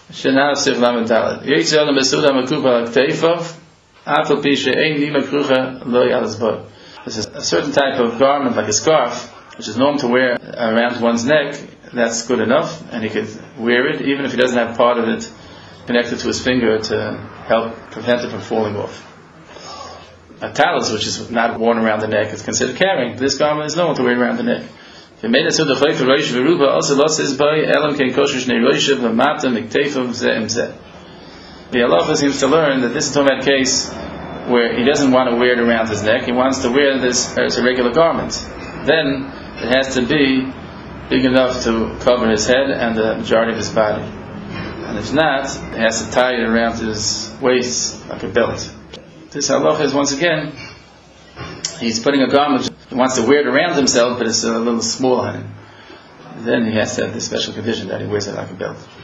Shenasif Lamed Dalet. Yitzhak Mesuda Mekuba Teifov. Afal Pisha Ein Nima Krucha Lo Yalazbo. This is a certain type of garment, like a scarf, which is normal to wear around one's neck. That's good enough, and he could wear it even if he doesn't have part of it connected to his finger to help prevent it from falling off. A talus, which is not worn around the neck, is considered carrying. This garment is normal to wear around the neck. The halacha seems to learn that this is talking about a case where he doesn't want to wear it around his neck. He wants to wear this as a regular garment. Then it has to be big enough to cover his head and the majority of his body. And if not, it has to tie it around his waist like a belt. This halacha is, once again, he's putting a garment, he wants to wear it around himself, but it's a little small on him. Then he has to have this special condition that he wears it like a belt.